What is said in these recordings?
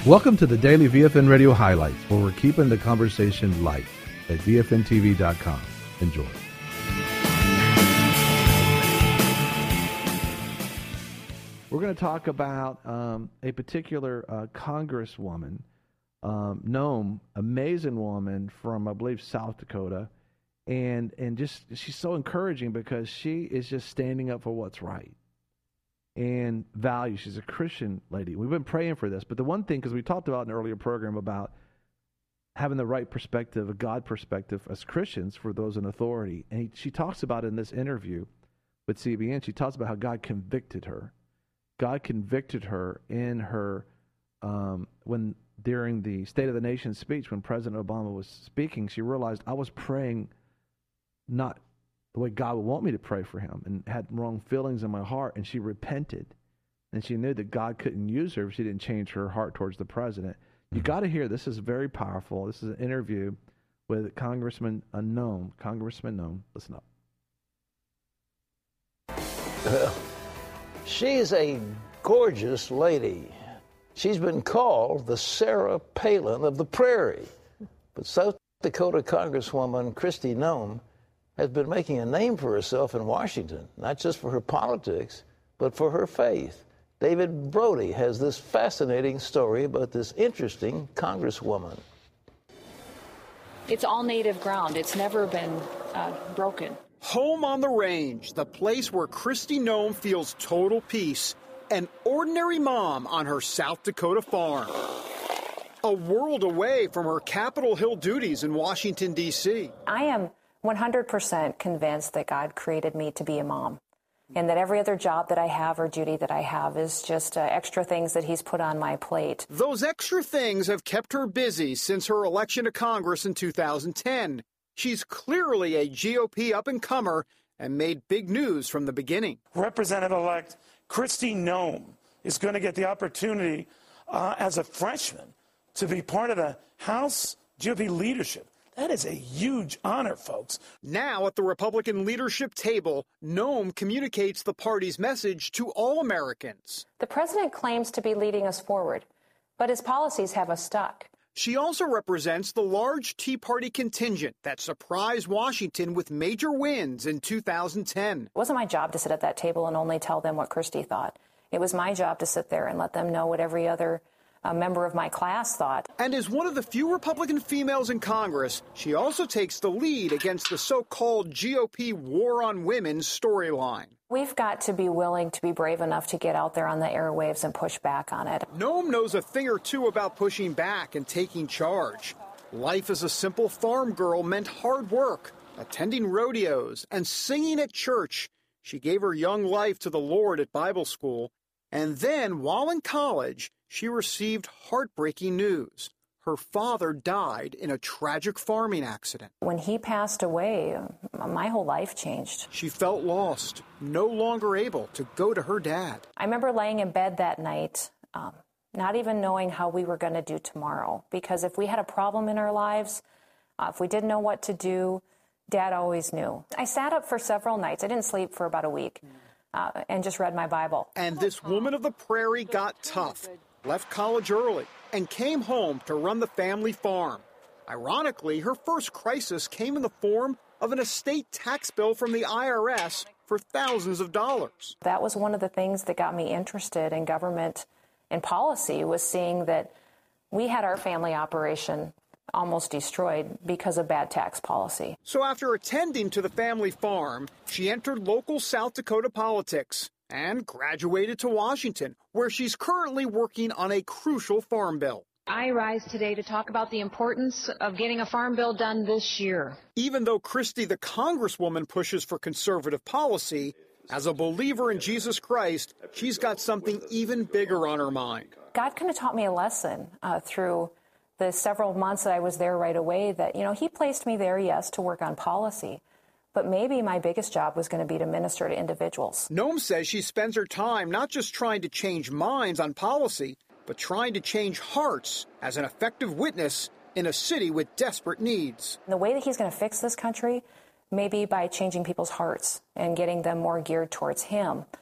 Welcome to the Daily VFN Radio Highlights, where we're keeping the conversation light at VFNTV.com. Enjoy. We're going to talk about a particular congresswoman, Noem, amazing woman from, I believe, South Dakota. And just she's so encouraging because she is just standing up for what's right and value. She's a Christian lady. We've been praying for this. But the one thing, because we talked about in an earlier program about having the right perspective, a God perspective as Christians for those in authority. And she talks about in this interview with CBN, she talks about how God convicted her. God convicted her in her, when during the State of the Nation speech, when President Obama was speaking, she realized I was praying not the way God would want me to pray for him, and had wrong feelings in my heart, and she repented. And she knew that God couldn't use her if she didn't change her heart towards the president. You got to hear, this is very powerful. This is an interview with Congressman Noem. Congressman Noem, listen up. She's a gorgeous lady. She's been called the Sarah Palin of the prairie. But South Dakota Congresswoman Kristi Noem has been making a name for herself in Washington, not just for her politics, but for her faith. David Brody has this fascinating story about this interesting congresswoman. It's all native ground. It's never been broken. Home on the range, the place where Kristi Noem feels total peace. An ordinary mom on her South Dakota farm. A world away from her Capitol Hill duties in Washington, D.C. I am 100% convinced that God created me to be a mom, and that every other job that I have or duty that I have is just extra things that he's put on my plate. Those extra things have kept her busy since her election to Congress in 2010. She's clearly a GOP up-and-comer and made big news from the beginning. Representative-elect Kristi Noem is going to get the opportunity as a freshman to be part of the House GOP leadership. That is a huge honor, folks. Now at the Republican leadership table, Noem communicates the party's message to all Americans. The president claims to be leading us forward, but his policies have us stuck. She also represents the large Tea Party contingent that surprised Washington with major wins in 2010. It wasn't my job to sit at that table and only tell them what Kristi thought. It was my job to sit there and let them know what every other member of my class thought. And as one of the few Republican females in Congress, she also takes the lead against the so-called GOP war on women storyline. We've got to be willing to be brave enough to get out there on the airwaves and push back on it. Noem knows a thing or two about pushing back and taking charge. Life as a simple farm girl meant hard work, attending rodeos, and singing at church. She gave her young life to the Lord at Bible school. And then, while in college, she received heartbreaking news. Her father died in a tragic farming accident. When he passed away, my whole life changed. She felt lost, no longer able to go to her dad. I remember laying in bed that night, not even knowing how we were going to do tomorrow. Because if we had a problem in our lives, if we didn't know what to do, Dad always knew. I sat up for several nights. I didn't sleep for about a week and just read my Bible. And this woman of the prairie got tough, left college early, and came home to run the family farm. Ironically, her first crisis came in the form of an estate tax bill from the IRS for thousands of dollars. That was one of the things that got me interested in government and policy, was seeing that we had our family operation almost destroyed because of bad tax policy. So after attending to the family farm, she entered local South Dakota politics and graduated to Washington, where she's currently working on a crucial farm bill. I rise today to talk about the importance of getting a farm bill done this year. Even though Kristi, the congresswoman, pushes for conservative policy, as a believer in Jesus Christ, she's got something even bigger on her mind. God kind of taught me a lesson through the several months that I was there right away that, he placed me there, yes, to work on policy. But maybe my biggest job was going to be to minister to individuals. Noem says she spends her time not just trying to change minds on policy, but trying to change hearts as an effective witness in a city with desperate needs. And the way that he's going to fix this country may be by changing people's hearts and getting them more geared towards him.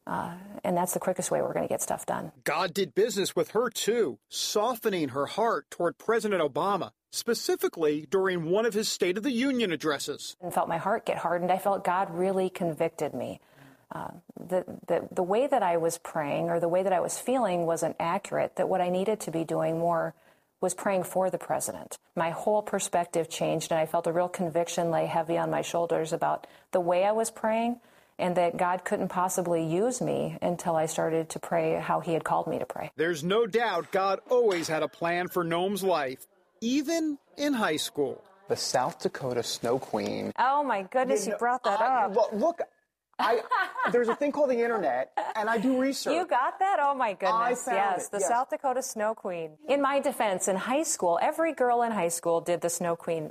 And that's the quickest way we're going to get stuff done. God did business with her, too, softening her heart toward President Obama, specifically during one of his State of the Union addresses. I felt my heart get hardened. I felt God really convicted me. The way that I was praying or the way that I was feeling wasn't accurate, that what I needed to be doing more was praying for the president. My whole perspective changed, and I felt a real conviction lay heavy on my shoulders about the way I was praying, and that God couldn't possibly use me until I started to pray how he had called me to pray. There's no doubt God always had a plan for Noam's life, even in high school. The South Dakota Snow Queen. Oh, my goodness, you brought that up. Well, look, there's a thing called the internet, and I do research. You got that? Oh, my goodness. Yes, the South Dakota Snow Queen. In my defense, in high school, every girl in high school did the Snow Queen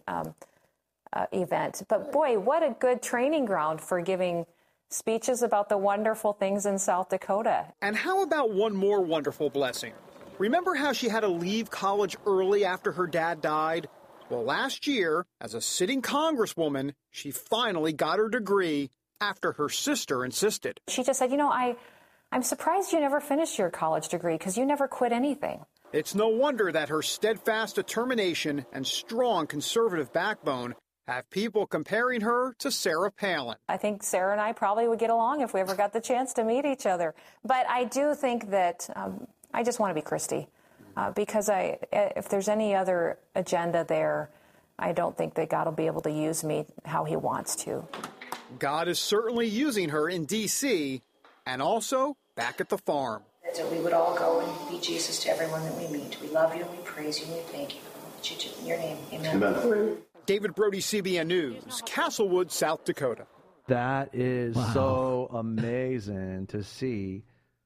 event. But, boy, what a good training ground for giving speeches about the wonderful things in South Dakota. And how about one more wonderful blessing? Remember how she had to leave college early after her dad died? Well, last year, as a sitting congresswoman, she finally got her degree after her sister insisted. She just said, I'm surprised you never finished your college degree because you never quit anything. It's no wonder that her steadfast determination and strong conservative backbone have people comparing her to Sarah Palin. I think Sarah and I probably would get along if we ever got the chance to meet each other. But I do think that I just want to be Christy because if there's any other agenda there, I don't think that God will be able to use me how he wants to. God is certainly using her in D.C. and also back at the farm. That we would all go and be Jesus to everyone that we meet. We love you and we praise you and we thank you for what you do. In your name, amen. Amen. David Brody, CBN News, Castlewood, South Dakota. That is so amazing to see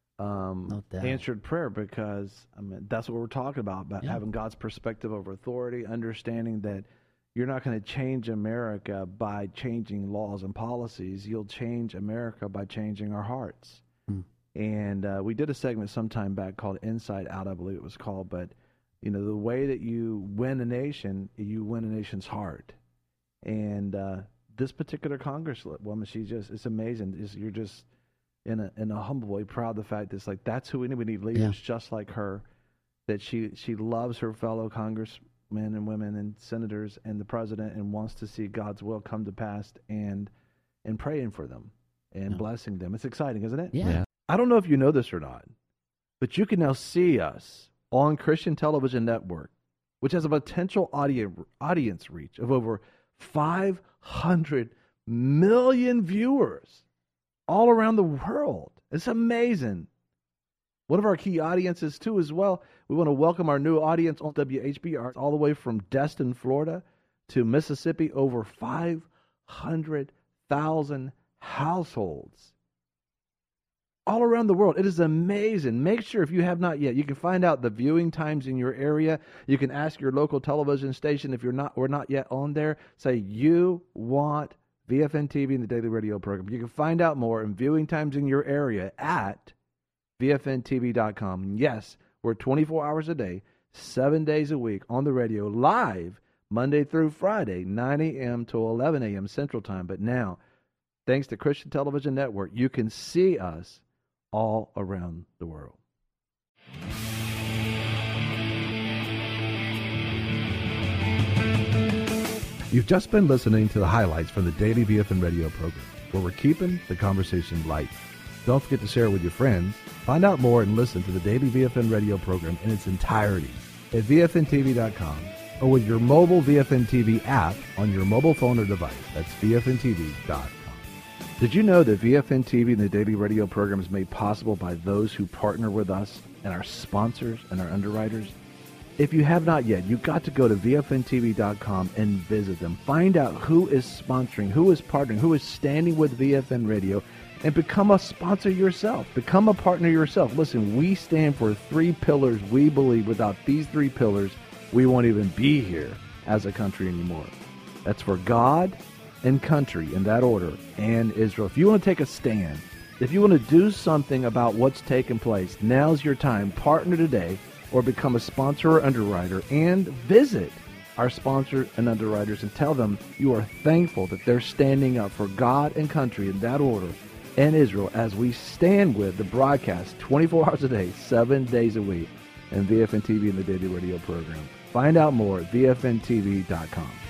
answered prayer because, that's what we're talking about having God's perspective over authority, understanding that you're not going to change America by changing laws and policies. You'll change America by changing our hearts. And we did a segment sometime back called Inside Out, I believe it was called, but the way that you win a nation, you win a nation's heart. And this particular congresswoman, it's amazing. You're just in a humble way proud of the fact that that's who we need leaders just like her, that she loves her fellow congressmen and women and senators and the president and wants to see God's will come to pass and praying for them and blessing them. It's exciting, isn't it? Yeah. I don't know if you know this or not, but you can now see us on Christian Television Network, which has a potential audience reach of over 500 million viewers all around the world. It's amazing. One of our key audiences, too, as well, we want to welcome our new audience on WHBR all the way from Destin, Florida to Mississippi, over 500,000 households all around the world. It is amazing. Make sure, if you have not yet, you can find out the viewing times in your area. You can ask your local television station if we're not yet on there. Say you want VFN TV and the daily radio program. You can find out more and viewing times in your area at VFNTV.com. Yes, we're 24 hours a day, 7 days a week on the radio, live Monday through Friday, 9 a.m. to 11 a.m. Central Time. But now, thanks to Christian Television Network, you can see us all around the world. You've just been listening to the highlights from the Daily VFN radio program, where we're keeping the conversation light. Don't forget to share it with your friends. Find out more and listen to the Daily VFN radio program in its entirety at VFNTV.com or with your mobile VFN TV app on your mobile phone or device. That's VFNTV.com. Did you know that VFN TV and the daily radio program is made possible by those who partner with us and our sponsors and our underwriters? If you have not yet, you've got to go to VFNTV.com and visit them. Find out who is sponsoring, who is partnering, who is standing with VFN Radio, and become a sponsor yourself. Become a partner yourself. Listen, we stand for 3 pillars. We believe without these 3 pillars, we won't even be here as a country anymore. That's for God and country, in that order, and Israel. If you want to take a stand, if you want to do something about what's taking place, now's your time. Partner today or become a sponsor or underwriter and visit our sponsors and underwriters and tell them you are thankful that they're standing up for God and country in that order and Israel as we stand with the broadcast 24 hours a day, 7 days a week, and VFN TV and the Daily Radio program. Find out more at VFNTV.com.